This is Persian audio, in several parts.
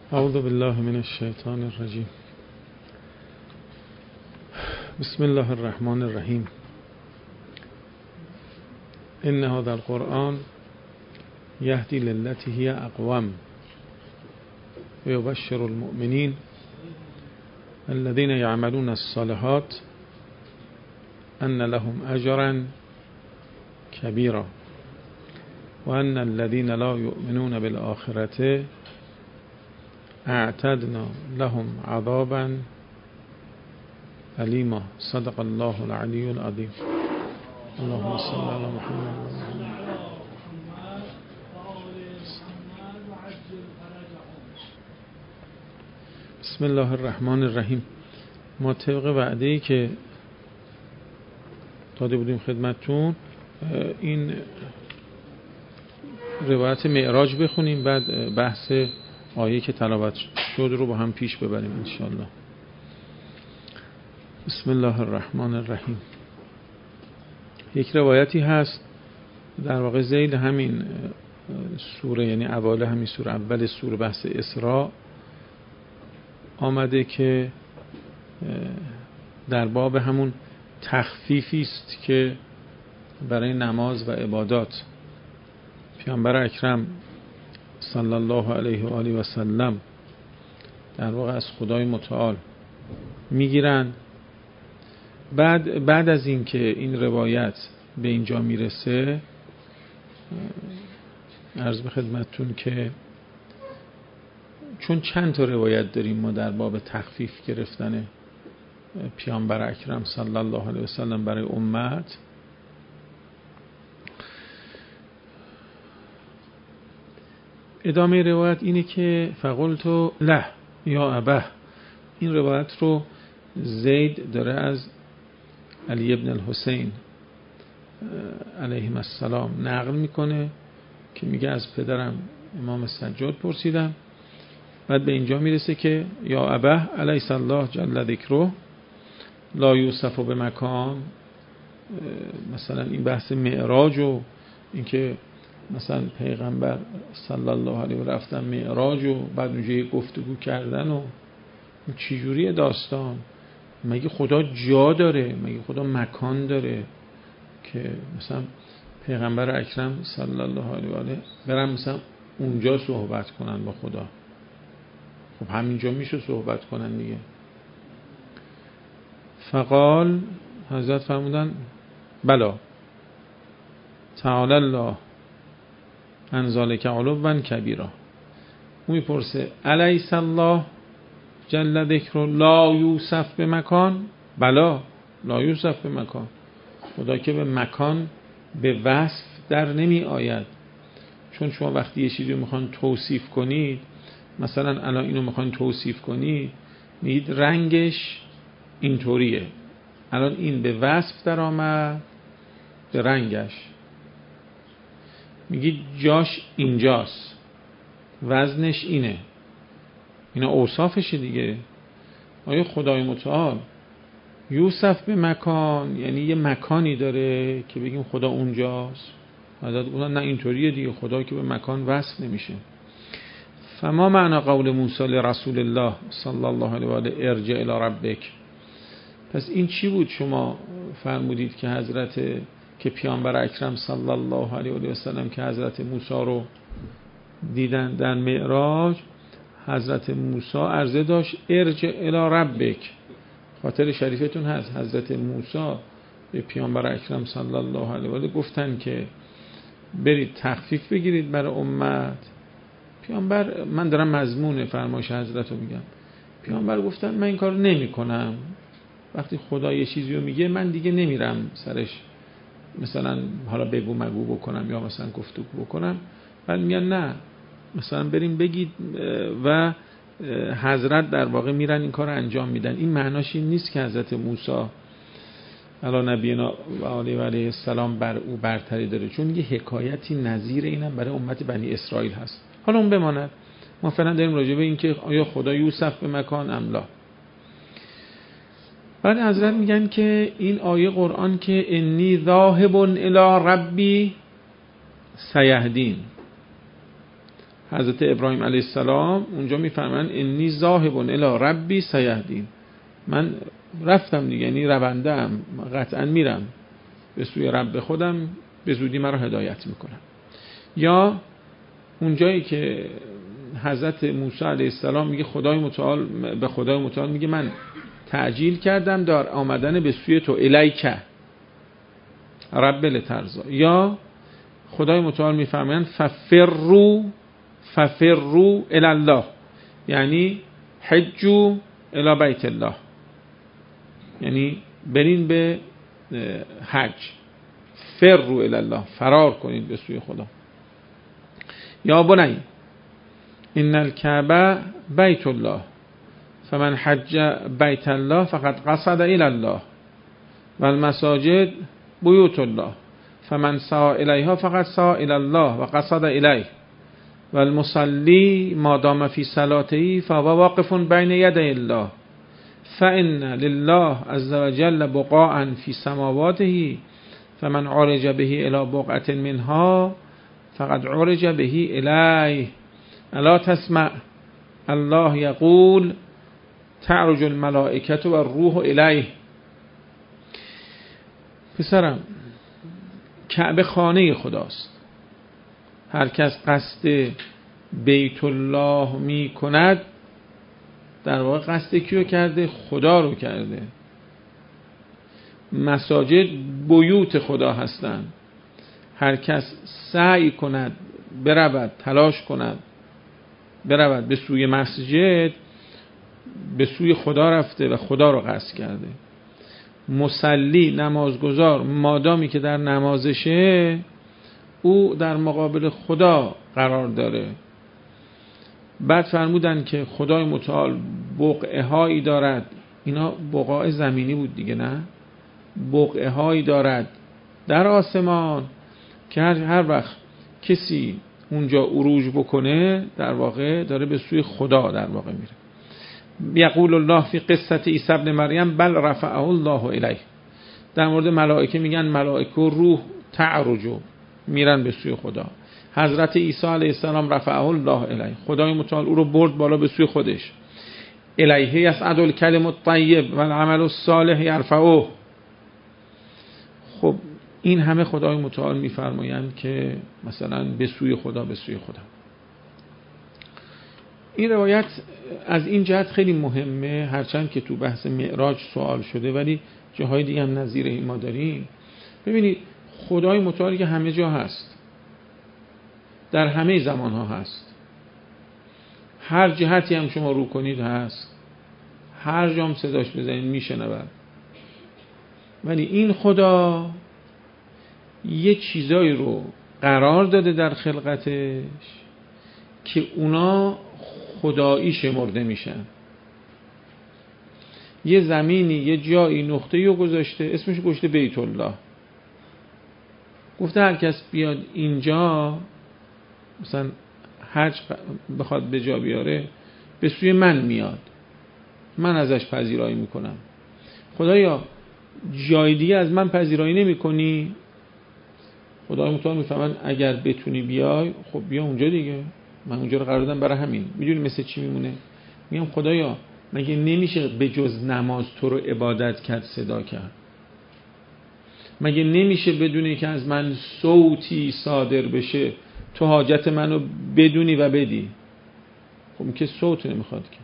اعوذ بالله من الشیطان الرجیم. بسم الله الرحمن الرحیم. ان هذا القرآن یهدی للتی هی اقوم و یبشر المؤمنین الذين يعملون الصالحات ان لهم اجرا كبيرا و ان الذين لا يؤمنون بالآخرة اعتدنا لهم عذابا علیما. صدق الله العلی العظیم. اللهم صل علی محمد. بسم الله الرحمن الرحیم. ما طبق وعده‌ای که داده بودیم خدمتتون این روایت معراج بخونیم، بعد بحث آیه که تلاوت شد رو با هم پیش ببریم انشاءالله. بسم الله الرحمن الرحیم. یک روایتی هست در واقع ذیل همین سوره، یعنی اوایل همین سوره، اول سوره بحث اسراء آمده که در باب همون تخفیفی است که برای نماز و عبادات پیامبر اکرم صلی الله علیه و آله و سلم در واقع از خدای متعال میگیرن. بعد از این که این روایت به اینجا میرسه، عرض به خدمتتون که چون چند تا روایت داریم ما در باب تخفیف گرفتن پیامبر اکرم صلی الله علیه و سلم برای امت، ادامه روایت اینه که فقلت له یا ابه. این روایت رو زید داره از علی ابن الحسین علیهم السلام نقل میکنه که میگه از پدرم امام سجاد پرسیدم. بعد به اینجا میرسه که یا ابه الیس الله جل ذکره لا یوصف به مکان. مثلا این بحث معراج و اینکه مثلا پیغمبر صلی الله علیه و رفتن معراج و بعد اونجا گفتگو کردن و چجوری داستان، مگه خدا جا داره؟ مگه خدا مکان داره که مثلا پیغمبر اکرم صلی الله علیه و آله برن مثلا اونجا صحبت کنن با خدا؟ خب همینجا میشه صحبت کنن دیگه. فقال، حضرت فرمودن بلا تعالی الله عن ذلک علوا کبیرا. اون میپرسه الیس الله جل ذکره لا یوصف به مکان؟ بلا لا یوصف به مکان. خدا که به مکان به وصف در نمی آید. چون شما وقتی یه چیزی رو میخوان توصیف کنید، مثلا الان اینو میخوان توصیف کنید، میگید رنگش اینطوریه، الان این به وصف در آمد به رنگش، میگید جاش اینجاست، وزنش اینه، اینا اوصافشه دیگه. آیا خدای متعال یوصف به مکان یعنی یه مکانی داره که بگیم خدا اونجاست؟ حضرت گفتن نه اینطوریه دیگه، خدا که به مکان وصف نمیشه. فما معنی قول موسی لرسول الله صلی الله علیه و آله ارجع الی ربک. پس این چی بود شما فرمودید که که پیامبر اکرم صلی الله علیه و آله و سلم که حضرت موسی رو دیدن در معراج، حضرت موسی عرضه داشت ارجع الی ربک. خاطر شریفتون هست حضرت موسی به پیامبر اکرم صلی الله علیه و آله گفتن که برید تخفیف بگیرید برای امت. پیامبر، من دارم مضمون فرمایش حضرت رو میگم، پیامبر گفتن من این کار نمی کنم. وقتی خدا یه چیزی رو میگه من دیگه نمیرم سرش مثلا حالا بگو مگو بکنم یا مثلا گفتگو بکنم. بعد میگن نه مثلا بریم بگید و حضرت در واقع میرن این کار رو انجام میدن. این معناش این نیست که حضرت موسی علی نبینا و علیه السلام بر او برتری داره، چون یه حکایتی نظیر اینم برای امت بنی اسرائیل هست. حالا اون بماند، ما فعلا داریم راجع به این که آیا خدا یوصف به مکان ام لا. بعد حضرت میگن که این آیه قرآن که انی ذاهب الی ربی سیهدین، حضرت ابراهیم علیه السلام اونجا میفرمایند انی ذاهب الی ربی سیهدین، من رفتم دیگه، یعنی رونده ام، قطعا میرم به سوی رب خودم، به زودی مرا هدایت میکنم. یا اونجایی که حضرت موسی علیه السلام میگه خدای متعال، به خدای متعال میگه من تعجیل کردم در آمدن به سوی تو، الیک رب لترضا. یا خدای متعال میفرمایند ففروا الی الله، یعنی حجوا الی بیت الله، یعنی برین به حج، فروا الی الله، فرار کنید به سوی خدا. یا بنی ان الکعبه بیت الله فمن حج بیت الله فقد قصد الی الله و المساجد بیوت الله فمن سعی الیها فقد سعی الی الله و قصد الیه و المصلی ما دام فی صلاته فهو واقف بین یدی الله فان لله عز وجل بقاعا فی سماواته فمن عرج به الی بقعة منها فقد عرج به الیه الا تسمع الله یقول تعرج الملائکة و الروح الیه. پسرم، کعبه خانه خداست. هر کس قصد بیت الله می کند در واقع قصد کیو کرده؟ خدا رو کرده. مساجد بیوت خدا هستند. هر کس سعی کند برود، تلاش کند برود به سوی مسجد، به سوی خدا رفته و خدا رو قصد کرده. مصلی، نمازگزار، مادامی که در نمازشه او در مقابل خدا قرار داره. بعد فرمودن که خدای متعال بقعه هایی دارد، اینا بقاع زمینی بود دیگه، نه؟ بقعه هایی دارد در آسمان که هر وقت کسی اونجا عروج بکنه در واقع داره به سوی خدا در واقع میره. یقول الله فی قصه عیسی ابن مریم بل رفعه الله الیه. در مورد ملائکه میگن ملائکه و روح تعرجو، میرن به سوی خدا. حضرت عیسی علیه السلام رفعه الله الیه، خدای متعال او رو برد بالا به سوی خودش. الیه یصعد الکلم الطیب و العمل الصالح یرفعه. خب این همه خدای متعال میفرمایند که مثلا به سوی خدا، به سوی خدا. این روایت از این جهت خیلی مهمه، هرچند که تو بحث معراج سوال شده ولی جاهای دیگه هم نظیر این ما داریم. ببینید خدای متعال که همه جا هست، در همه زمان ها هست، هر جهتی هم شما رو کنید هست، هر جام صداش بزنید میشنود. ولی این خدا یه چیزایی رو قرار داده در خلقتش که اونا خدایی شمرده میشن. یه زمینی، یه جایی، نقطه‌ای رو گذاشته، اسمش گذاشته بیت الله. گفته هر کس بیاد اینجا مثلا حج بخواد به جا بیاره، به سوی من میاد، من ازش پذیرایی میکنم. خدایا جای دیگه از من پذیرایی نمی کنی؟ خدای متعال میفهمن اگر بتونی بیای، خب بیا اونجا دیگه، من اونجا رو قرار دادم برای همین. میدونی مثل چی میمونه؟ میگم خدایا مگه نمیشه به جز نماز تو رو عبادت کرد، صدا کرد؟ مگه نمیشه بدونی که از من صوتی صادر بشه تو حاجت منو بدونی و بدی؟ خب که صوت نمیخواد که.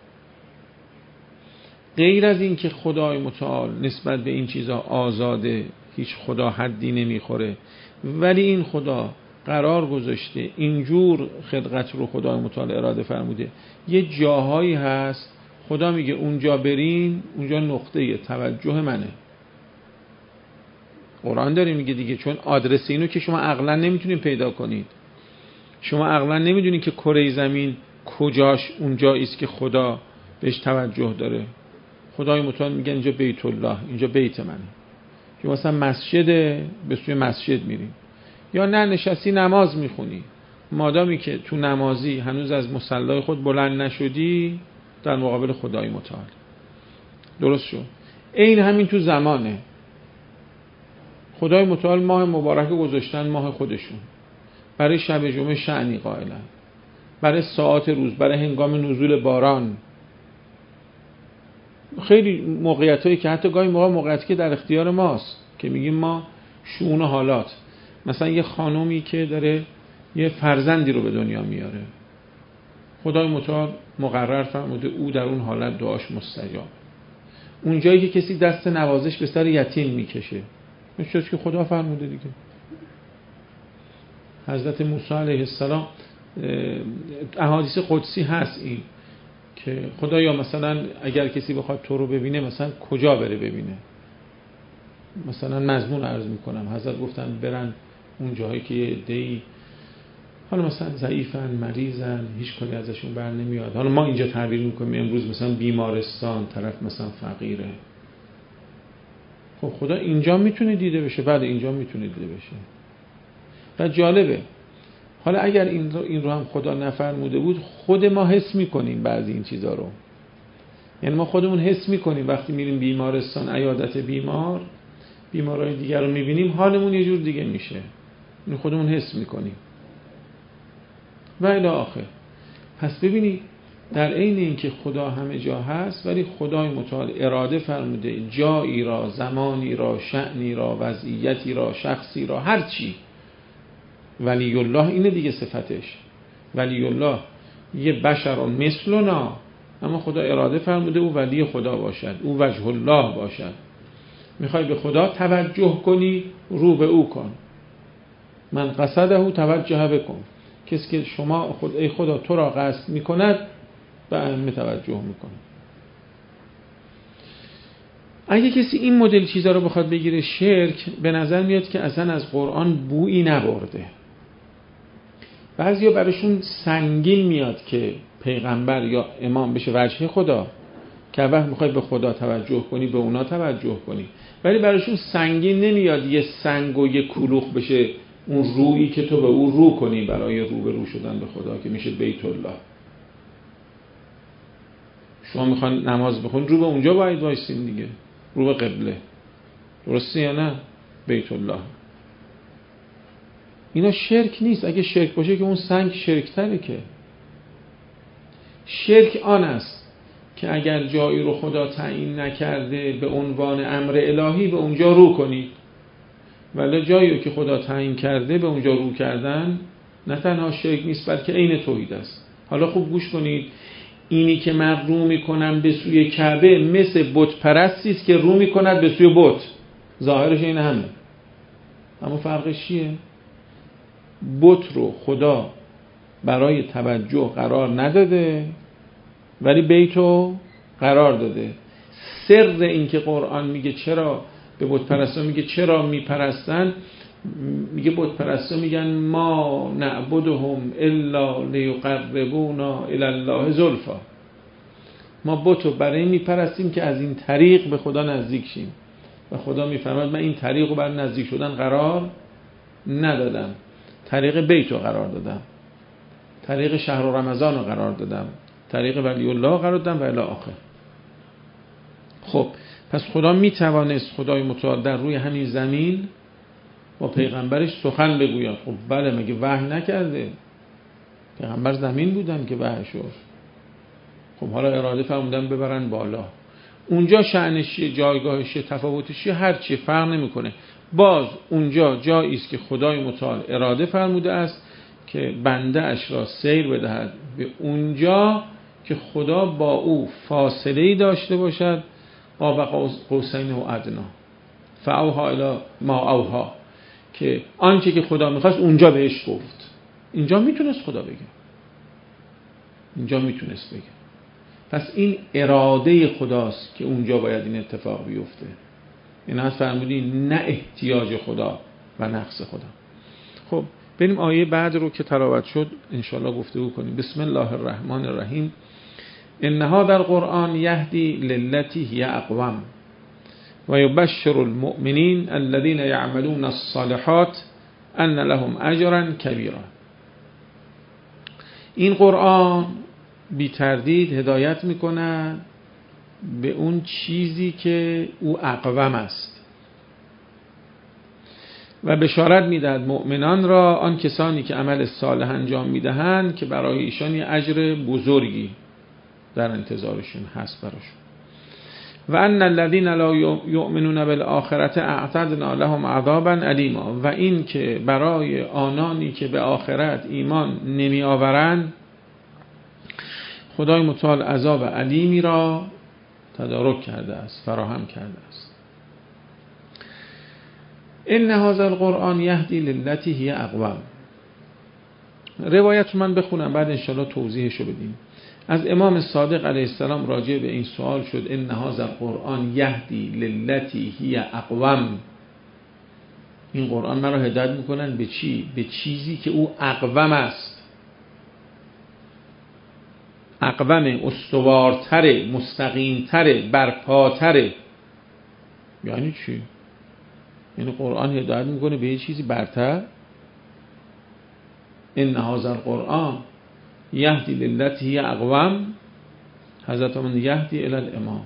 غیر از این که خدای متعال نسبت به این چیزا آزاده، هیچ خدا حدی نمیخوره، ولی این خدا قرار گذاشته اینجور خلقت رو خدای متعال اراده فرموده. یه جاهایی هست خدا میگه اونجا برین، اونجا نقطه توجه منه. قرآن داره میگه دیگه، چون آدرس اینو که شما عقلا نمیتونید پیدا کنید. شما عقلا نمیدونید که کره زمین کجاش اونجایی است که خدا بهش توجه داره. خدای متعال میگه اینجا بیت الله، اینجا بیت منه. که مثلا مسجده، به سوی مسجد میریم. یا نه نشستی نماز میخونی، مادامی که تو نمازی هنوز از مصلی خود بلند نشدی، در مقابل خدای متعال. درست شد؟ این همین تو زمانه. خدای متعال ماه مبارک گذاشتن ماه خودشون، برای شب جمعه شأنی قائلن. برای ساعات روز، برای هنگام نزول باران. خیلی موقعیتایی که حتی گاهی موقعیتی که در اختیار ماست که میگیم ما شؤون و حالات. مثلا یه خانومی که داره یه فرزندی رو به دنیا میاره، خدای متعال مقرر فرموده او در اون حالت دعاش مستجاب. اون جایی که کسی دست نوازش به سر یتیم میکشه، چیزی که خدا فرموده دیگه. حضرت موسی علیه السلام احادیث قدسی هست این که خدایا مثلا اگر کسی بخواد تو رو ببینه مثلا کجا بره ببینه. مثلا مضمون عرض میکنم، حضرت گفتن برن اون جایی که یه عده‌ای حالا مثلا ضعیفن، مریضن، هیچ کاری ازشون بر نمیاد. حالا ما اینجا تعبیر میکنیم امروز مثلا بیمارستان، طرف مثلا فقیره. خب خدا اینجا میتونه دیده بشه، بعد اینجا میتونه دیده بشه. و جالبه حالا اگر این رو هم خدا نفرموده بود، خود ما حس میکنیم بعضی این چیزا رو. یعنی ما خودمون حس میکنیم وقتی میریم بیمارستان عیادت بیمارای دیگر رو میبینیم، حالمون یه جور دیگه میشه. این خودمون حس میکنیم و الی آخر. پس ببینید در عین اینکه خدا همه جا هست، ولی خدای متعال اراده فرموده جایی را، زمانی را، شأنی را، وضعیتی را، شخصی را، هر چی. ولی الله اینه دیگه صفتش. ولی الله یه بشر مثلنا، اما خدا اراده فرموده او ولی خدا باشد، او وجه الله باشد. میخوای به خدا توجه کنی، رو به او کن. من قصده توجه بکن. کسی که ای خدا تو را قصد میکند به ائمه توجه میکنه. اگه کسی این مدل چیزا رو بخواد بگیره شرک، به نظر میاد که اصلا از قرآن بویی نبرده. بعضیا براشون سنگین میاد که پیغمبر یا امام بشه وجه خدا، که وقت میخوای به خدا توجه کنی به اونا توجه کنی، ولی براشون سنگین نمیاد یه سنگ و یه کلوخ بشه اون رویی که تو به او رو کنی برای رو به رو شدن به خدا که میشه بیت الله. شما میخوان نماز بخون، رو به اونجا باید وایسین دیگه، رو به قبله. درسته یا نه؟ بیت الله. اینا شرک نیست. اگه شرک باشه که اون سنگ شرکتره. که شرک آن است که اگر جایی رو خدا تعیین نکرده به عنوان امر الهی به اونجا رو کنی، ولی جایی رو که خدا تعیین کرده به اونجا رو کردن نه تنها شرک نیست بلکه عین توحید است. حالا خوب گوش کنید، اینی که من رو میکنم به سوی کعبه مثل بت پرستی است که رو میکند به سوی بت. ظاهرش این همه، اما فرقش چیه؟ بت رو خدا برای توجه قرار نداده ولی بیتو قرار داده. سر این که قرآن میگه چرا به بت پرستا میگه چرا میپرستن، میگه بت پرستا میگن ما نعبدهم الا لیقربونا الی الله زلفا. ما بتو برای میپرستیم که از این طریق به خدا نزدیک شیم. و خدا میفرماید من این طریق رو برای نزدیک شدن قرار ندادم، طریق بیت رو قرار دادم، طریق شهر رمضان رو قرار دادم، طریق ولی الله قرار دادم و الی آخر. خب پس خدا میتوانست، خدای متعال در روی همین زمین با پیغمبرش سخن بگوید. خب بله، مگه وحی نکرده؟ پیغمبر زمین بودن که وحی شد. خب حالا اراده فرمودن ببرن بالا. اونجا شأنش جایگاهش تفاوتش هر چی فرق نمیکنه. باز اونجا جایی است که خدای متعال اراده فرموده است که بنده اش را سیر بدهد به اونجا که خدا با او فاصله‌ای داشته باشد، قاب قوسین و ادنا فاوها الی ما اوها، که آنچه که خدا میخواست اونجا بهش گفت. اینجا میتونست خدا بگه، اینجا میتونست بگه. پس این اراده خداست که اونجا باید این اتفاق بیفته. این از فرمودین نه احتیاج خدا و نقص خدا. خب بریم آیه بعد رو که تلاوت شد انشاءالله گفتگو کنیم. بسم الله الرحمن الرحیم. انها در قرآن یهدی للتی هی اقوم و یبشر المؤمنین الذین یعملون الصالحات ان لهم اجرا کبیرا. این قرآن بی تردید هدایت میکنه به اون چیزی که او اقوم است. و بشارت میدهد مؤمنان را، آن کسانی که عمل صالح انجام میدهند، که برای ایشان یه اجر بزرگی در انتظارشون هست براشون. و ان الذين لا يؤمنون بالآخرة اعتدنا لهم عذابا الیما، و این که برای آنانی که به آخرت ایمان نمی آورند خدای متعال عذاب علیمی را تدارک کرده است، فراهم کرده است. ان هذا القرآن یهدی للتی هی اقوم. روایت رو من بخونم بعد انشاءالله توضیحشو بدیم. از امام صادق علیه السلام راجع به این سوال شد: ان هذا القرآن یهدی للتی هی اقوم. این قرآن مرا هدایت میکنن به چی؟ به چیزی که او اقوم است. اقوم، استوارتره، مستقیمتره، برپاتره. یعنی چی؟ یعنی قرآن هدایت میکنه به یه چیزی برتر. ان هذا القرآن یهدی للتی هی اقوم، حضرت من یهدی الی الامام.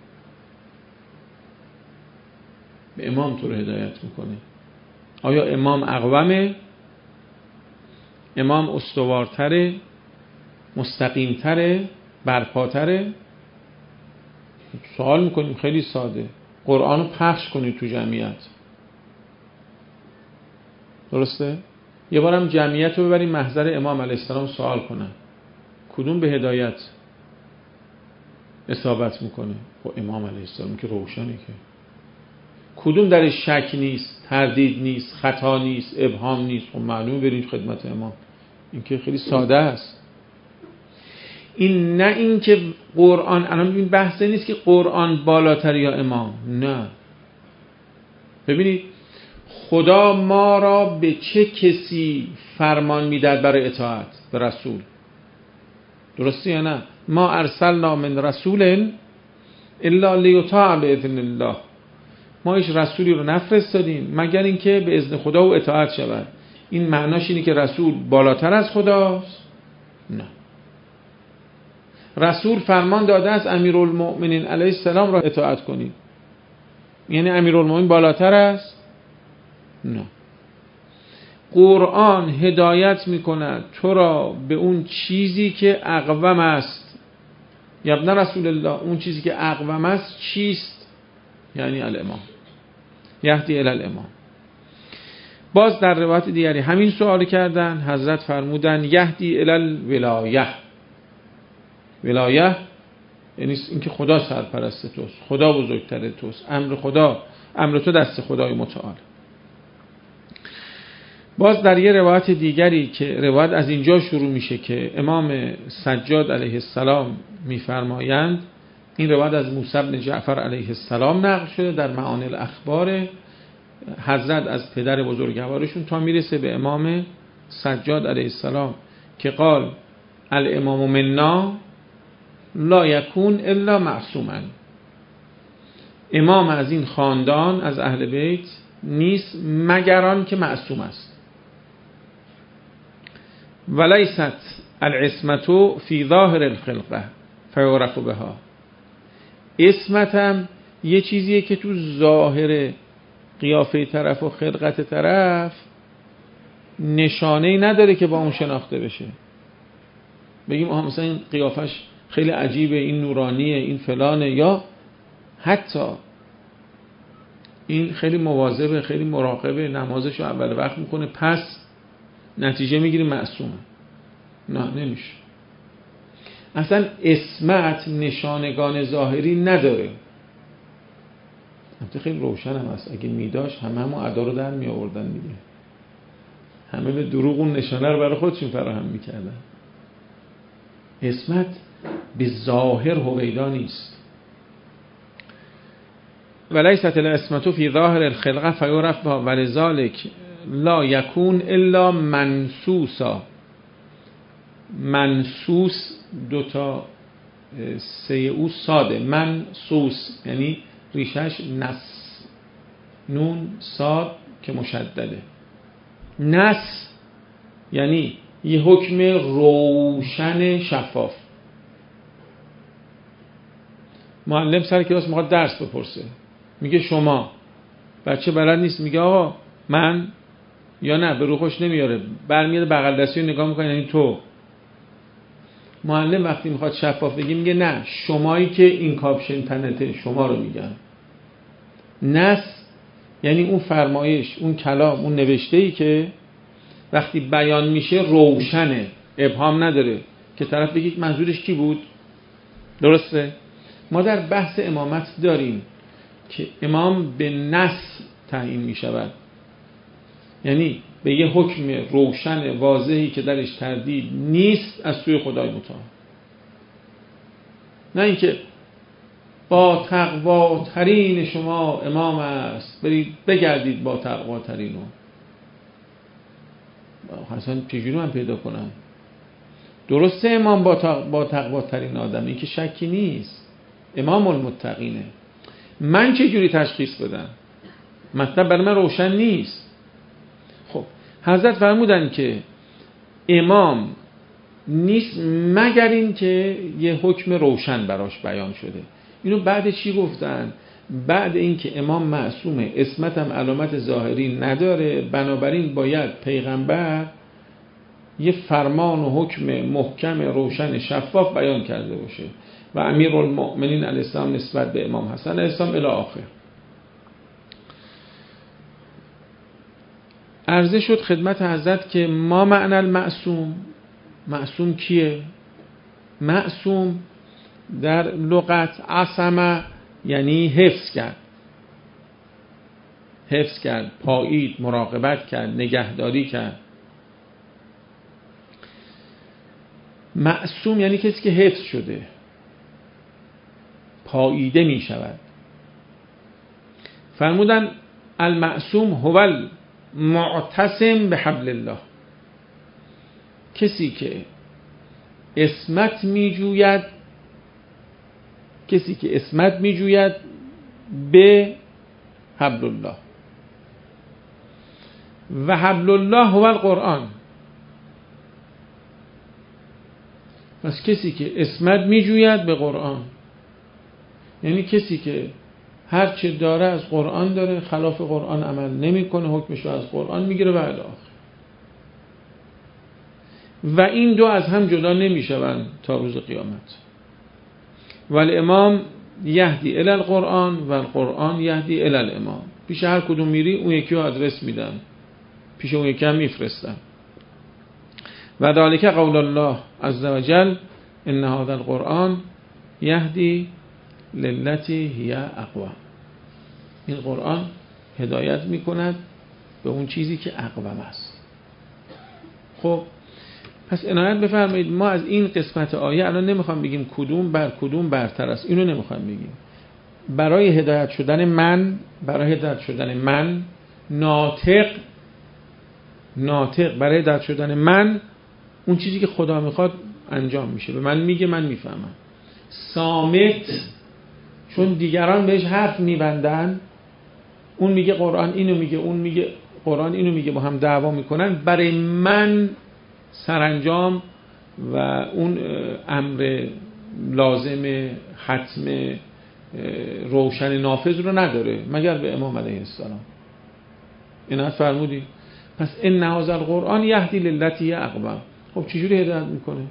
به امام تو رو هدایت میکنه. آیا امام اقومه؟ امام استوارتره، مستقیمتره، برپاتره؟ سوال میکنیم خیلی ساده. قرآن رو پخش کنید تو جمعیت، درسته؟ یه بارم جمعیت رو ببریم محضر امام علیه السلام سوال کنن کدوم به هدایت اصابت میکنه؟ با امام علیه السلام که روشنه، که کدوم درش شک نیست، تردید نیست، خطا نیست، ابهام نیست. خب معلومه بریم خدمت امام. این که خیلی ساده است. این نه این که قرآن، الان ببین بحث نیست که قرآن بالاتر یا امام، نه. ببینید خدا ما را به چه کسی فرمان میدهد برای اطاعت؟ به رسول. درسته یا نه؟ ما ارسلنا من رسول الا لیطاع باذن الله. ما هیچ رسولی رو نفرستادیم مگر اینکه به اذن خدا و اطاعت شود. این معناش اینه که رسول بالاتر از خداست؟ نه. رسول فرمان داده است امیرالمؤمنین علیه السلام را اطاعت کنید، یعنی امیرالمؤمنین بالاتر است؟ نه. قرآن هدایت میکند تو را به اون چیزی که اقوم است. یابن رسول الله، اون چیزی که اقوم است چیست؟ یعنی الامام، یهدی الی الامام. باز در روایت دیگری همین سوال کردن، حضرت فرمودن یهدی الی الولایه. ولایه یعنی اینکه خدا سرپرست توست، خدا بزرگتر توست، امر خدا، امر تو دست خدای متعال. باز در یه روایت دیگری که روایت از اینجا شروع میشه که امام سجاد علیه السلام میفرمایند، این روایت از موسی بن جعفر علیه السلام نقل شده در معانی الاخبار حضرت از پدر بزرگوارشون تا میرسه به امام سجاد علیه السلام که قال الامام منا لا یکون الا معصوما. امام از این خاندان از اهل بیت نیست مگر آن که معصوم است. ولیست العصمة فی ظاهر الخلقه فیعرف بها. عصمت هم یه چیزیه که تو ظاهر قیافه طرف و خلقت طرف نشانه‌ای نداره که با اون شناخته بشه. بگیم آها مثلا این قیافش خیلی عجیبه، این نورانیه، این فلانه، یا حتی این خیلی مواظبه، خیلی مراقبه، نمازش رو اول وقت میکنه، پس نتیجه میگیریم معصومه. نه، نمیشه. اصلا عصمت نشانگان ظاهری نداره. البته خیلی روشن هم هست، اگه میداشت همه ادا رو در می آوردن دیگه، همه به دروغ اون نشانه رو برای خودشون فراهم میکردن. عصمت به ظاهر هویدا نیست. ولیست العصمة فی ظاهر الخلقه فیعرف بها ولذلک لا یکون الا منسوسا. منسوس دوتا سه او ساده، منسوس یعنی ریشش نس، نون صاد که مشدده. نس یعنی یه حکم روشن شفاف. معلم سر کلاس میخواد درس بپرسه، میگه شما، بچه بلد نیست، میگه آقا من یا نه به رو خوش نمیاره، برمیاد بغل دستی رو نگاه میکنه یعنی تو. معلم وقتی میخواد شفاف بگه میگه نه شمایی که این کاپشن تنته شما رو میگن. نص یعنی اون فرمایش، اون کلام، اون نوشته‌ای که وقتی بیان میشه روشنه، ابهام نداره که طرف بگه منظورش کی بود. درسته؟ ما در بحث امامت داریم که امام به نص تعیین میشود، یعنی به یه حکم روشن واضحی که درش تردید نیست از سوی خدای متعال، نه اینکه با تقواترین شما امام است برید بگردید با تقواترینو. اصلا چجوری من پیدا کنم؟ درسته امام با تقواترین آدم، این که شکی نیست، امام المتقینه. من چجوری تشخیص بدم؟ مطلب برای من روشن نیست. خب حضرت فرمودن که امام نیست مگر این که یه حکم روشن براش بیان شده. اینو بعد چی گفتن؟ بعد این که امام معصومه، عصمت هم علامت ظاهری نداره، بنابراین باید پیغمبر یه فرمان و حکم محکم روشن شفاف بیان کرده باشه و امیرالمؤمنین علیه السلام نسبت به امام حسن علیه السلام الی آخر. عرضه شد خدمت حضرت که ما معنی المعصوم، معصوم کیه؟ معصوم در لغت عصمه یعنی حفظ کرد، حفظ کرد، پایید، مراقبت کرد، نگهداری کرد. معصوم یعنی کسی که حفظ شده، پاییده می شود. فرمودن المعصوم هو المعتصم به حبل الله، کسی که عصمت می جوید، کسی که عصمت می جوید به حبل الله. و حبل الله هو القرآن. پس کسی که عصمت می جوید به قرآن یعنی کسی که هر چه داره از قرآن داره، خلاف قرآن عمل نمیکنه، حکمشو از قرآن میگیره و الی آخر. و این دو از هم جدا نمیشوند تا روز قیامت. ولی امام یهدی الی القرآن و القرآن یهدی الی الامام. پیش هر کدوم میری اون یکی رو آدرس میدن، پیش اون یکی هم میفرستن. و ذالک قول الله عز وجل ان هذا القرآن یهدی للتی هی اقوم. این قرآن هدایت میکند به اون چیزی که اقوم است. خب پس عنایت بفرمایید، ما از این قسمت آیه الان نمیخوام بگیم کدوم بر کدوم برتر است، اینو نمیخوام بگیم. برای هدایت شدن من، برای هدایت شدن من ناطق برای هدایت شدن من اون چیزی که خدا میخواد انجام میشه، به من میگه، من میفهمم. صامت چون دیگران بهش حرف میبندن، اون میگه قرآن اینو میگه، اون میگه قرآن اینو میگه، با هم دعوا میکنن، برای من سرانجام و اون امر لازم حتم روشن نافذ رو نداره مگر به امام علیه السلام. اینا فرمودی. پس ان هذا القرآن یهدی للتی اقوم. خب چجوری هدایت میکنه؟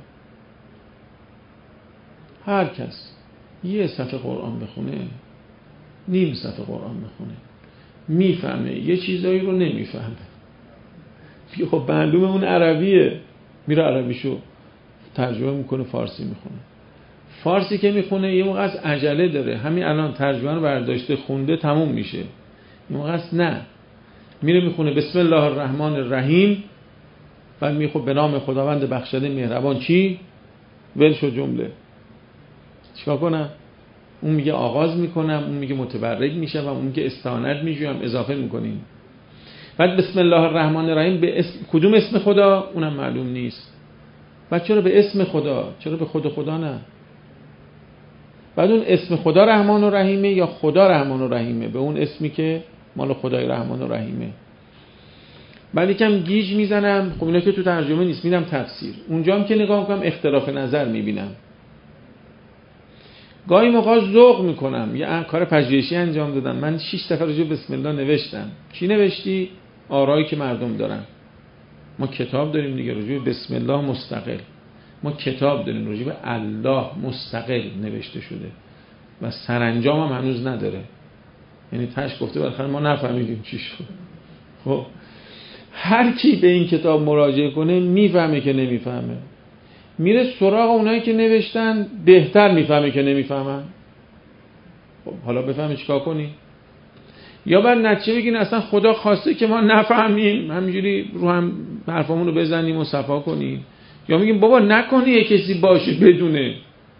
هر کس یه صفحه قرآن بخونه، نیم صفحه قرآن بخونه، میفهمه، یه چیزایی رو نمیفهمه. خب معلومه اون عربیه، میره عربیشو ترجمه میکنه، فارسی میخونه. فارسی که میخونه یه موقع از عجله داره، همین الان ترجمه رو برداشته خونده تموم میشه، یه موقع است نه، میره میخونه بسم الله الرحمن الرحیم، بعد میخونه به نام خداوند بخشنده مهربان چی؟ ول شد جمله. چیکار کنم؟ اون میگه آغاز میکنم، اون میگه متبرک میشم، اون میگه استعانت میجویم، اضافه میکنیم. بعد بسم الله الرحمن الرحیم به اسم کدوم اسم خدا؟ اونم معلوم نیست. بعد چرا به اسم خدا؟ چرا به خدا نه؟ بعد اون اسم خدا رحمان و رحیمه یا خدا رحمان و رحیمه؟ به اون اسمی که مال خدای رحمان و رحیمه. بعد یکم گیج میزنم، خب اینا که تو ترجمه نیست، میدم تفسیر. اونجا هم که نگاه میکنم اختلاف نظر میبینم. گاهی موقع ذوق میکنم، یه کار پژوهشی انجام دادم، من 6 دفعه راجع بسم الله نوشتم. چی نوشتی؟ آرایی که مردم دارن. ما کتاب داریم دیگه راجع به بسم الله مستقل، ما کتاب داریم راجع به الله مستقل نوشته شده و سرانجام هم هنوز نداره. یعنی تاش گفته بالاخره ما نفهمیدیم چی شد. خب هر کی به این کتاب مراجعه کنه میفهمه که نمیفهمه، میره سراغ اونایی که نوشتن بهتر میفهمه که نمیفهمن. خب حالا بفهمی چیکار کنی؟ یا بعد نتیجه بگین اصلا خدا خواسته که ما نفهمیم، همینجوری رو هم حرفامون رو بزنیم و صفا کنیم، یا میگیم بابا نکنی یه کسی باشه بدونه.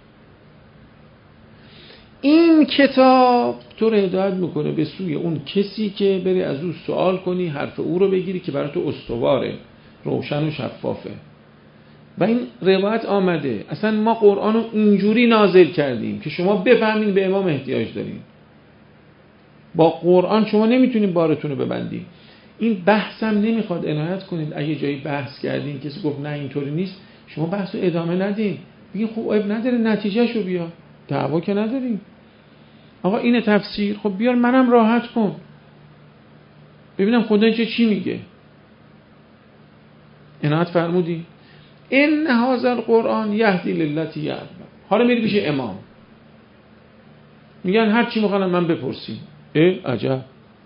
این کتاب تو رو هدایت میکنه به سوی اون کسی که بری از او سوال کنی، حرف او رو بگیری که برای تو استواره، روشن و شفافه. و این روایت آمده اصلا ما قرآن رو اینجوری نازل کردیم که شما بفهمین به امام احتیاج دارین. با قرآن شما نمیتونین بارتون رو ببندین. این بحث هم نمیخواد عنایت کنید. اگه جایی بحث کردین کسی گفت نه اینطوری نیست، شما بحث رو ادامه ندین، بگین خب عیب نداره نتیجهشو بیا، دعوا که نداریم. آقا اینه تفسیر، خب بیار منم راحت کن ببینم خدا چی میگه. عنایت فرمودی ان هذا القرآن یهدی للتی هی اقوم. حالا میری پیش امام، میگن هر چی میخوان من بپرسیم. عجب.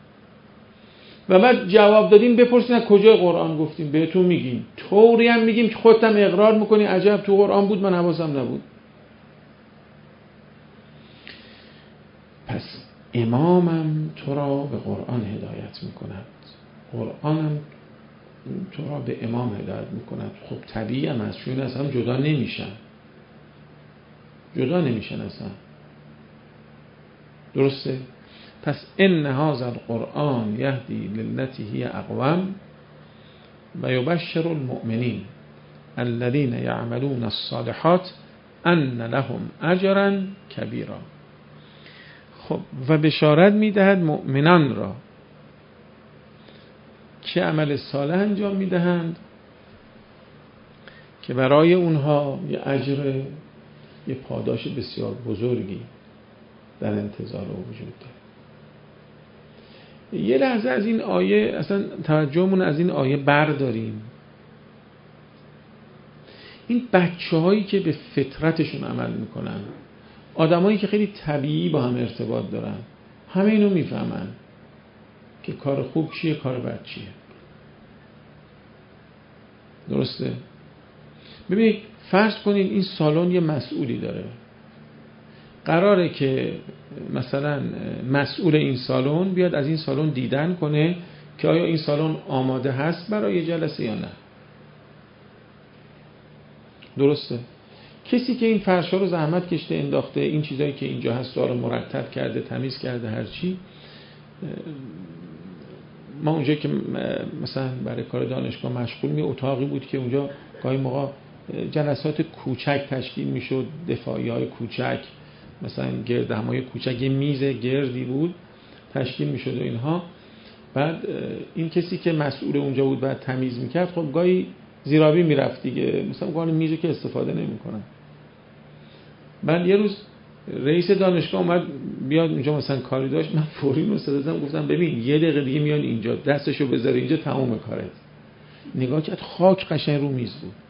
و بعد جواب دادیم بپرسین از کجای قرآن گفتیم، بهتون میگیم. طوری هم میگیم که خودت هم اقرار میکنی عجب تو قرآن بود من حواسم نبود. پس امامم تو را به قرآن هدایت میکند، قرآنم تو را به امام هدایت میکند. خب طبیعی هم هست چون از هم جدا نمیشن اصلا. درسته؟ پس ان هذا القرآن یهدی للتی هی اقوم و یبشر المؤمنین الذین یعملون الصالحات ان لهم اجرا کبیرا. خب و بشارت میدهد مؤمنان را که عمل صالح انجام میدهند که برای اونها یه اجر، یه پاداش بسیار بزرگی در انتظار وجود داره. یه لحظه از این آیه اصلا توجهمون از این آیه برداریم. این بچه‌هایی که به فطرتشون عمل میکنن، آدمایی که خیلی طبیعی با هم ارتباط دارن، همه اینو میفهمن که کار خوب چیه کار بد چیه. درسته؟ ببینید فرض کنید این سالن یه مسئولی داره، قراره که مثلا مسئول این سالن بیاد از این سالن دیدن کنه که آیا این سالن آماده هست برای جلسه یا نه. درسته؟ کسی که این فرشا رو زحمت کشته انداخته، این چیزایی که اینجا هست رو مرتب کرده، تمیز کرده، هرچی. ما اونجا که مثلا برای کار دانشگاه مشغول می اتاقی بود که اونجا گاهی موقع جلسات کوچک تشکیل میشد، دفاعی های کوچک، مثلا گردهمای کوچک، یه میز گردی بود تشکیل میشد و اینها. بعد این کسی که مسئول اونجا بود بعد تمیز میکرد، خب گاهی زیرابی میرفت دیگه، مثلا گاهی میزو که استفاده نمیکنن. بعد یه روز رئیس دانشگاه اومد بیاد اونجا مثلا کاری داشت، من فوری رو صدا زدم گفتم ببین یه دقیقه دیگه میان اینجا، دستشو بذاره اینجا تموم کارت. نگاه کرد خاک قشنگ رو میز بود.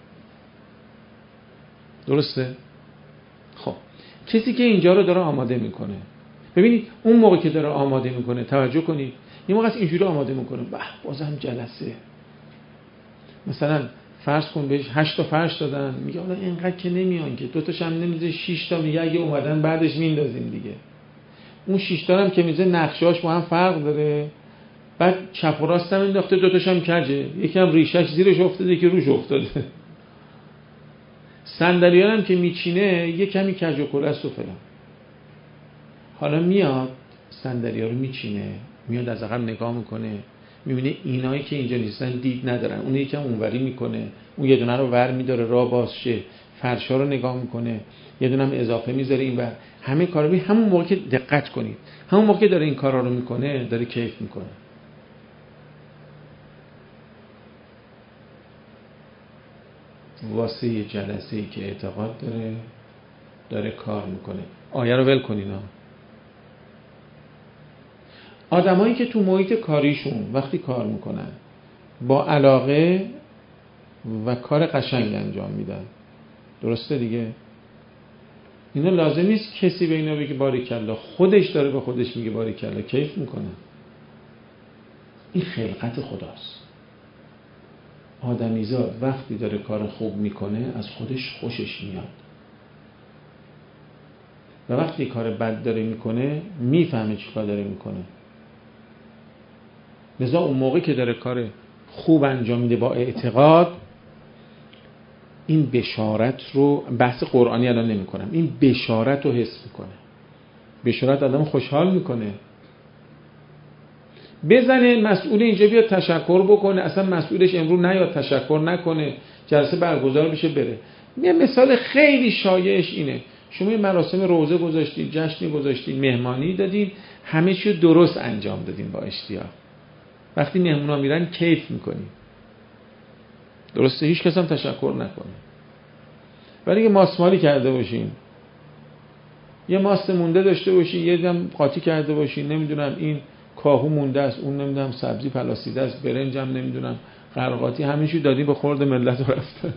درسته؟ خب کسی که اینجا رو داره آماده میکنه، ببینید اون موقع که داره آماده میکنه توجه کنید، یه موقع از اینجوری آماده میکنه به بازم جلسه، مثلا فرض کن بهش 8 تا فرش دادن، میگه حالا اینقدر که نمیان که 2 تاش هم نمیذاره 6 تا، میگه اگه اومدن بعدش میندازیم دیگه. اون 6 تا هم که میذاره نقشه‌اش با هم فرق داره، بعد چپ و راست هم انداخته، 2 تاش هم کجه، یکم ریشش زیرش افتاده که روش افتاده. صندلی‌ها هم که میچینه یه کمی کج و کوله است و فلان. حالا میاد صندلی‌ها رو میچینه، میاد از عقب نگاه میکنه، میبینه اینایی که اینجا نیستن دید ندارن، اون یکم اونوری میکنه، اون یه دونه رو ور میداره راه باز شه، فرشا رو نگاه میکنه، یه دونه هم اضافه میذاره اینور، همه کارا می همون موقع که دقت کنید، همون موقع که داره این کارا رو میکنه داره کیف میکنه. واسه یه جلسه‌ای که اعتقاد داره کار میکنه. آیه رو ول کنین ها. آدمایی که تو محیط کاریشون وقتی کار میکنن با علاقه و کار قشنگ انجام میدن، درسته دیگه؟ اینا لازم نیست کسی به اینا بگه باریکلا، خودش داره به خودش میگه باریکلا، کیف میکنه. این خلقت خداست. آدمیزاد وقتی داره کار خوب میکنه از خودش خوشش میاد و وقتی کار بد داره میکنه میفهمه چی کار داره میکنه. لذا اون موقع که داره کار خوب انجام میده با اعتقاد، این بشارت رو، بحث قرآنی الان نمی کنم، این بشارت رو حس میکنه. بشارت آدم خوشحال میکنه. بزنه مسئول اینجا بیاد تشکر بکنه، اصلا مسئولش امروز نیاد تشکر نکنه، جلسه برگزار بشه بره. یه مثال خیلی شایعش اینه، شما یه مراسم روزه گذاشتین، جشنی گذاشتین، مهمانی دادین، همه چی درست انجام دادین با اشتیاق. وقتی مهمونا میرن کیف میکنین، درسته؟ هیچ کس هم تشکر نکنه. ولی اگه ماسمالی کرده باشین، یه ماست مونده داشته باشین، یه دم قاطی کرده باشین، نمیدونم این کاهو مونده است، اون نمیدونم سبزی پلاسیده است، برنجم نمیدونم قرقاتی، همه چی دادین به خورد ملت و رفته،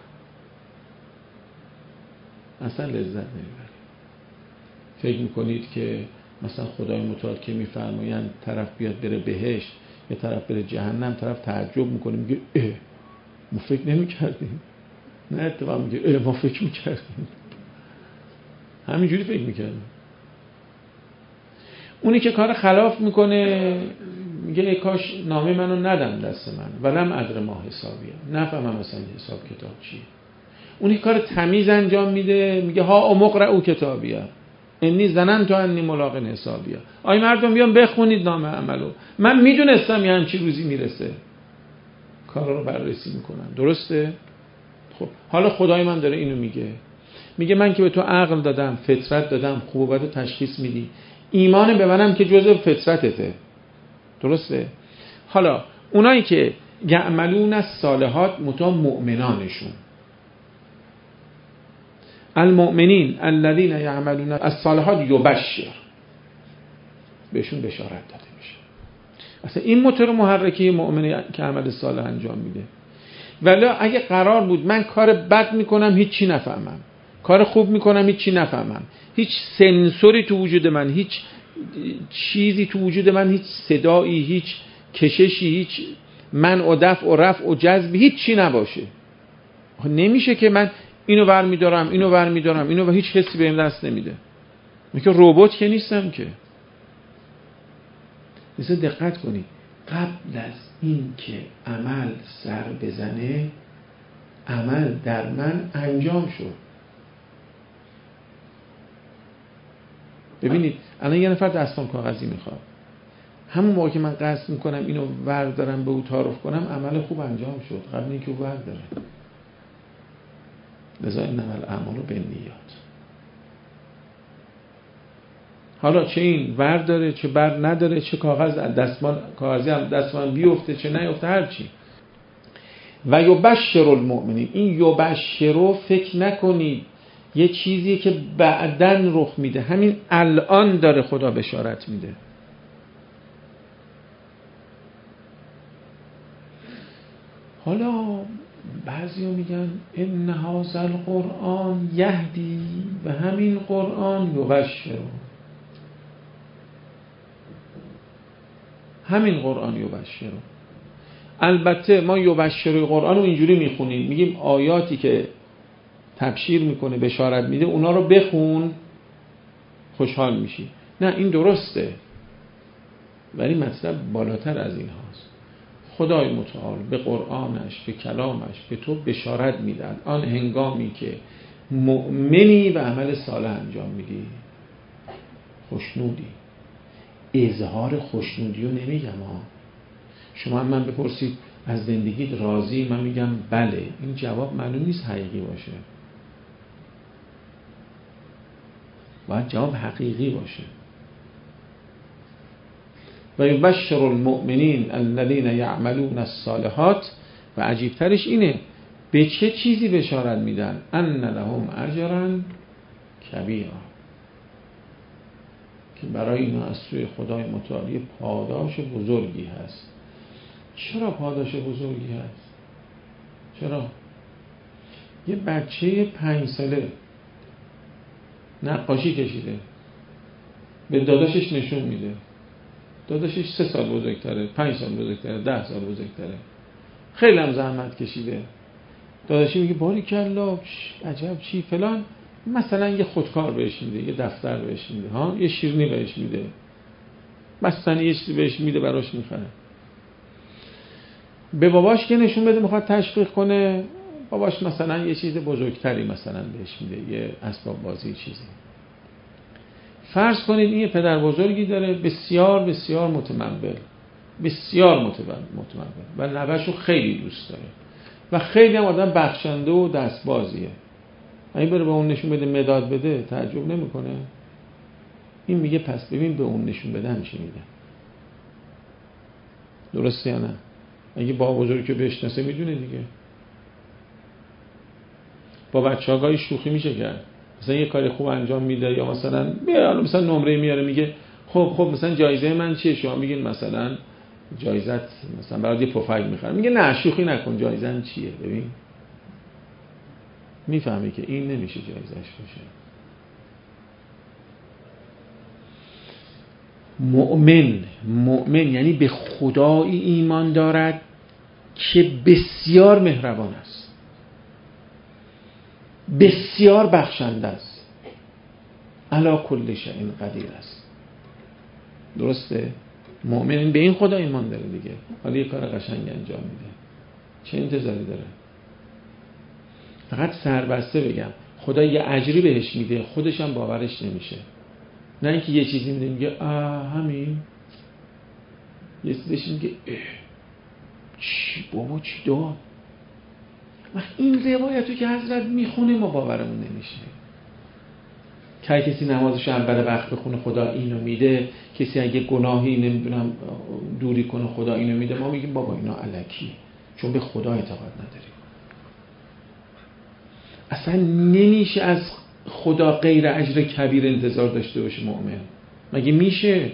اصلا لذت نمیبرید. فکر میکنید که مثلا خدای متعال که میفرمایند طرف بیاد بره بهشت یا طرف بره جهنم، طرف تعجب میکنه میگه ما فکر نمیکردیم؟ نه، اتفاق میگه ما فکر میکردیم. همینجوری فکر میکردیم. اونی که کار خلاف میکنه میگه ای کاش نامه منو ندن دست من، ولم ادر ما حسابیه، نفهمم مثلا حساب کتاب چیه. اونی که کار تمیز انجام میده میگه ها امقرؤ کتابیه انی ظننت انی ملاق حسابیه. آی مردم بیان بخونید نامه عملو، من میدونستم یه همچین روزی میرسه. کارا رو بررسی میکنن، درسته؟ خب حالا خدای من داره اینو میگه من که به تو عقل دادم، فطرت دادم، خوب و بد رو تشخیص میدی، ایمان به منم که جزء فطرتته، درسته؟ حالا اونایی که یعملون الصالحات متا مؤمنانشون، المؤمنین الذین یعملون الصالحات یبشر، بهشون بشارت داده میشه. اصلا این موتور محرکه مؤمنی که عمل صالح انجام میده. ولی اگه قرار بود من کار بد میکنم هیچی نفهمم، کار خوب میکنم هیچی نفهمم، هیچ سنسوری تو وجود من، هیچ چیزی تو وجود من، هیچ صدایی، هیچ کششی، هیچ منع و دفع و رفع و جذب، هیچی نباشه، نمیشه که من اینو برمیدارم اینو و هیچ حسی بهم دست نمیده. من که ربات که نیستم که. مثلا دقت کنید، قبل از این که عمل سر بزنه، عمل در من انجام شد. ببینید الان یه نفر دستمال کاغذی میخواد، همون موقع که من قصد میکنم اینو وردارم به او تعارف کنم، عمل خوب انجام شد قبل اینکه او ورداره. لذا انما الاعمال بالنیات. حالا چه این ورداره، چه بر نداره، چه کاغذ دستمال کاغذی هم دستمال بیفته چه نیفته، هر چی. و یبشر المؤمنین، این یبشرو فکر نکنید یه چیزیه که بعدن رخ میده، همین الان داره خدا بشارت میده. حالا بعضیا میگن ان هذا القرآن یهدی، و همین قرآن یبشر، همین قرآن یبشر. البته ما یبشر قرآن رو اینجوری میخونیم، میگیم آیاتی که تبشیر میکنه، بشارت میده، اونا رو بخون خوشحال میشی. نه این درسته، ولی مطلب بالاتر از این هاست. خدای متعال به قرآنش، به کلامش به تو بشارت میدن آن هنگامی که مؤمنی و عمل صالح انجام میدی، خوشنودی. اظهار خوشنودی رو نمیگم ها. شما هم من بپرسید از زندگیت راضی، من میگم بله، این جواب معلوم نیست حقیقی باشه، باید جواب حقیقی باشه. و یبشر المؤمنین الذین یعملون الصالحات. و عجیبترش اینه، به چه چیزی بشارت میدن؟ ان لهم اجرا کبیرا، که برای اینا از سوی خدای متعال یه پاداش بزرگی هست. چرا پاداش بزرگی هست؟ چرا؟ یه بچه 5 ساله نقاشی کشیده، به داداشش نشون میده، داداشش 3 سال بزرگتره، 5 سال بزرگتره، 10 سال بزرگتره، خیلی هم زحمت کشیده. داداشی میگه باریکلا، عجب چی فلان، مثلا یه خودکار بهش میده، یه دفتر بهش میده، یه شیرینی بهش میده، مثلا یه چیزی بهش میده، براش میخره. به باباش که نشون بده میخواد تشویق کنه، باباش مثلا یه چیز بزرگتری مثلا بهش میده، یه اسباب بازی چیزی. فرض کنید این یه پدر بزرگی داره بسیار بسیار متمول، بسیار متمول و نوه‌شو خیلی دوست داره و خیلی هم آدم بخشنده و دستبازیه. اگه بره به اون نشون بده، مداد بده، تعجب نمیکنه؟ این میگه پس ببین به اون نشون بدم چی میگه. درسته یا نه؟ اگه با بزرگی که بشناسه میدونه دیگه. با بچه‌ها گاهی شوخی میشه کرد، مثلا یه کاری خوب انجام میده یا مثلا نمره میاره، میگه خب مثلا جایزه من چیه؟ شما میگین مثلا جایزت مثلا برات یه پفک میخرم، میگه نه شوخی نکن، جایزه چیه؟ ببین میفهمی که این نمیشه جایزش باشه. مؤمن یعنی به خدایی ایمان دارد که بسیار مهربان است، بسیار بخشنده است، علی کل شیء قدیر است. درسته؟ مؤمن به این خدا ایمان داره دیگه. حالا یه کار قشنگ انجام میده، چه انتظاری داره؟ فقط سربسته بگم خدا یه اجری بهش میده، خودش هم باورش نمیشه. نه اینکه یه چیزی میده میگه همین، یه چیزی میگه چی بابا چی داد. این روایتو که حضرت میخونه ما باورمون نمیشه. که کسی نمازش اول وقت بخونه خدا اینو میده، کسی اگه گناهی نمیدونم دوری کنه خدا اینو میده، ما میگیم بابا اینا الکیه، چون به خدا اعتقاد نداریم. اصلا نمیشه از خدا غیر اجر کبیر انتظار داشته باشه مؤمن. مگه میشه؟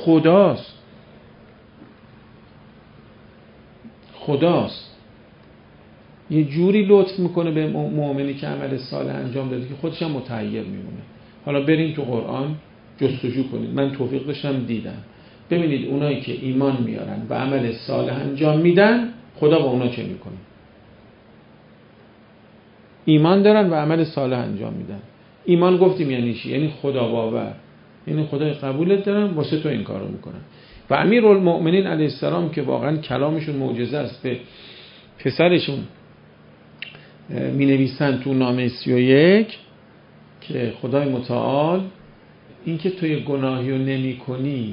خداست یه جوری لطف میکنه به مؤمنی که عمل صالح انجام داده که خودش هم متحیر میمونه. حالا بریم تو قرآن جستجو کنید، من توفیق داشتم دیدم، ببینید اونایی که ایمان میارن و عمل صالح انجام میدن خدا با اونا چه میکنه. ایمان دارن و عمل صالح انجام میدن. ایمان گفتیم یعنی چی؟ یعنی خدا باور، یعنی خدای قبولت دارن، واسه تو این کارو میکنن. و امیرالمؤمنین علیه السلام که واقعا کلامشون معجزه است، به پسرشون می نویسن تو نامه 31 که خدای متعال این که توی گناهی رو نمی کنی،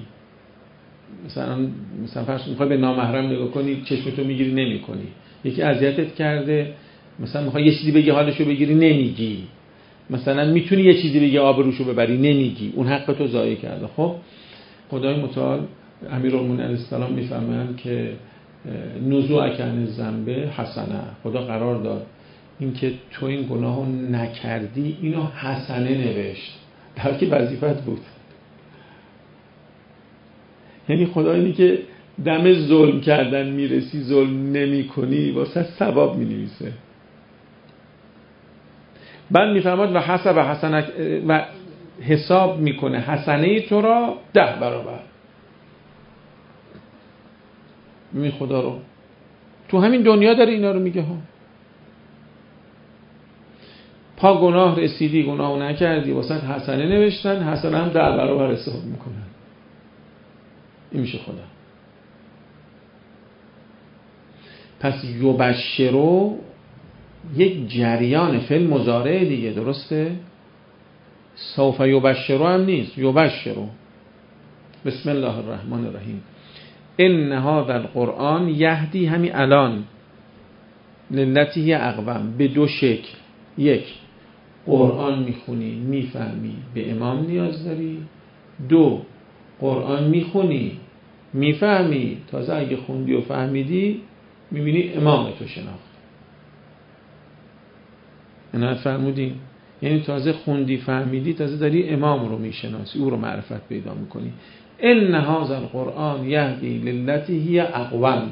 مثلا فرض میخوای به نامحرم نگاه کنی چشمتو میگیری نمی کنی، یکی اذیتت کرده مثلا میخوای یه چیزی بگی حالشو بگیری نمیگی، مثلا میتونی یه چیزی بگی آبروشو ببری نمیگی، اون حق تو ضایع کرده. خب خدای متعال امیرالمومنین علیه السلام میفهمن که نزوع کن ذنبه حسنه، خدا قرار داد این که تو این گناهو نکردی اینو حسنه نوشت، در که وظیفت بود. یعنی خدا اینی که دم ظلم کردن میرسی ظلم نمی کنی واسه ثواب می نویسه. بعد میفهمد و حسب حسنه و حساب میکنه حسنه تو را 10 برابر. می خدا رو تو همین دنیا داره اینا رو میگه ها. پا گناه رسیدی گناه نکردی واسه حسنه نوشتن، حسنه هم 10 برابر حساب میکنن. این میشه خدا. پس یبشرو یک جریان فعل مضارع دیگه، درسته؟ سوف یبشرو هم نیست، یبشرو. بسم الله الرحمن الرحیم. ان هذا القرآن یهدی، همین الان، للتی هی اقوم، به 2 شکل. 1 قرآن میخونی میفهمی به امام نیاز داری. 2 قرآن میخونی میفهمی، تازه اگه خوندی و فهمیدی میبینی امام تو شناخت. اینا فرمودیم. یعنی تازه خوندی فهمیدی، تازه داری امام رو میشناسی، او رو معرفت پیدا میکنی. ان هذا القرآن یهدی للتی هی اقوم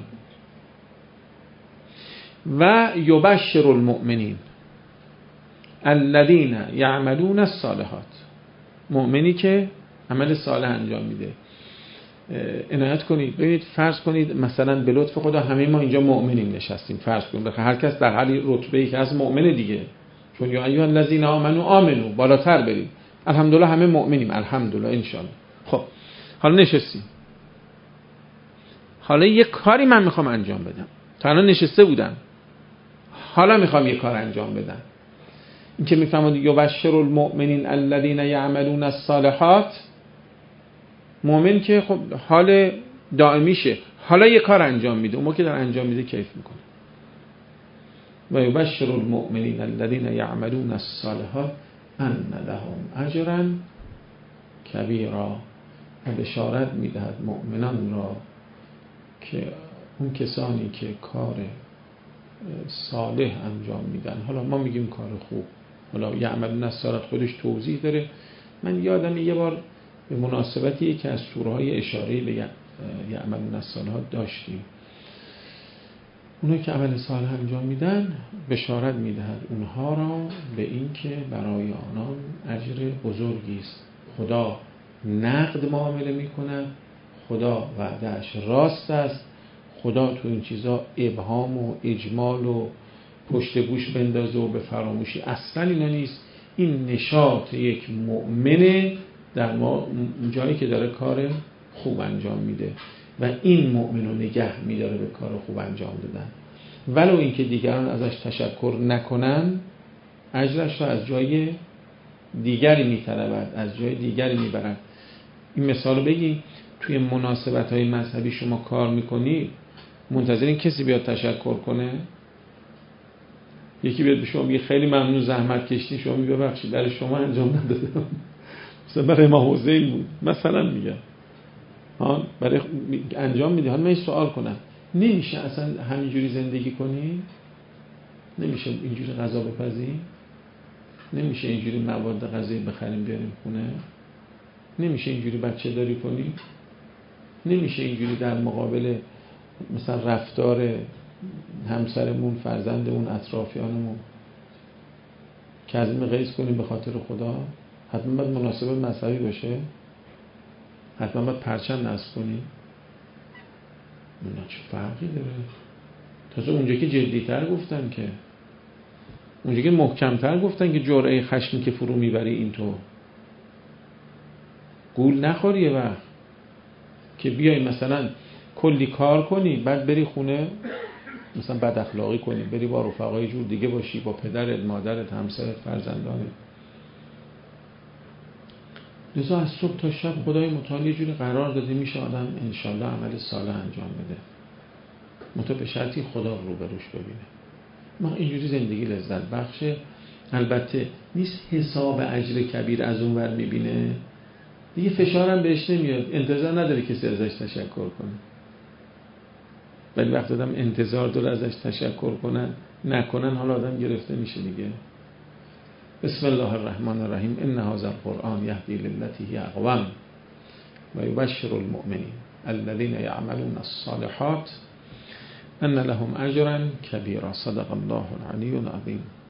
و یبشر المؤمنین الذین یعملون الصالحات. مؤمنی که عمل صالح انجام میده. عنایت کنید، ببینید فرض کنید مثلا به لطف خدا همه ما اینجا مؤمنیم نشستیم، فرض کنید هر کس در هر رتبه‌ای که از مؤمن دیگه، چون یا ایها الذین آمنو بالاتر بریم. الحمدلله همه مؤمنیم، الحمدلله انشاءالله. خب حالا نشستیم، حالا یه کاری من میخوام انجام بدم. تا الان نشسته بودم، حالا میخوام یه کار انجام بدم. این که میفهمید یبشر المؤمنین الذین یعملون الصالحات، مؤمن که خب حال دائمیشه، حالا یه کار انجام میده، اون موقع که در انجام میده کیف میکنه. و یبشر المؤمنین الذین یعملون الصالحات ان لهم اجرا کبیرا. و بشارت میدهد مؤمنان را که اون کسانی که کار صالح انجام میدن، حالا ما میگیم کار خوب، حالا یعملون الصالحات خودش توضیح داره. من یادم یه بار به مناسبتی یکی از سوره‌های اشاره‌ای به یعملون الصالحات داشتیم. اونایی که عمل صالح انجام میدن بشارت میدهد اونها را به این که برای آنان اجر بزرگی است. خدا نقد معامله میکنه، خدا وعدهش راست است، خدا تو این چیزا ابهام و اجمال و پشت گوش بندازه و به فراموشی اصلا اینا نیست. این نشاط یک مؤمنه در ما جایی که داره کار خوب انجام میده و این مؤمن رو نگه میداره به کار خوب انجام دادن، ولو اینکه دیگران ازش تشکر نکنن اجرش رو از جای دیگری میطلبد، از جای دیگری میبرد. این مثال رو بگی توی مناسبت‌های مذهبی شما کار میکنی، منتظرین کسی بیاد تشکر کنه؟ یکی بیاد به شما بگه خیلی ممنون زحمت کشیدین، شما میگی ببخشید برای شما انجام ندادم، مثلا برای امام حسین بود مثلا، میگم برای انجام میدی. حالا من این سوال کنم، نمیشه اصلا همینجوری زندگی کنی؟ نمیشه اینجوری غذا بپزی؟ نمیشه اینجوری مواد غذایی بخریم بیاریم خونه؟ نمیشه اینجوری بچه داری کنی؟ نمیشه اینجوری در مقابل مثلا رفتار همسرمون، فرزندمون، اطرافیانمون کظیم غیظ کنیم به خاطر خدا؟ حتما باید مناسبت مذهبی باشه؟ حتما باید پرچم نصب کنیم؟ نه، چه فرقی داره؟ تازه اونجا که جدی‌تر گفتن، که اونجا که محکم‌تر گفتن که جرعه خشمی که فرو میبری این تو گول نخوری یه وقت که بیای مثلا کلی کار کنی بعد بری خونه مثلا بد اخلاقی کنی، بری با رفقای جور دیگه باشی، با پدرت، مادرت، همسرت، فرزندانت. لذا از صبح تا شب خدای متعال یه جوری قرار داده میشه آدم انشالله عمل صالح انجام بده، منتها به شرطی خدا رو بروش ببینه. ما اینجوری زندگی لذت بخشه. البته نیست حساب اجر کبیر از اون ور میبینه دیگه، فشارم بهش نمیاد، انتظار نداره کسی ازش تشکر کنه. ولی وقتی آدم انتظار داره ازش تشکر کنن نکنن، حالا آدم گرفته میشه دیگه. بسم الله الرحمن الرحیم. ان هذا القرآن یهدی للتی هی اقوم و یبشر المؤمنین الذین یعملون الصالحات ان لهم اجرا کبیرا. صدق الله العلی العظیم.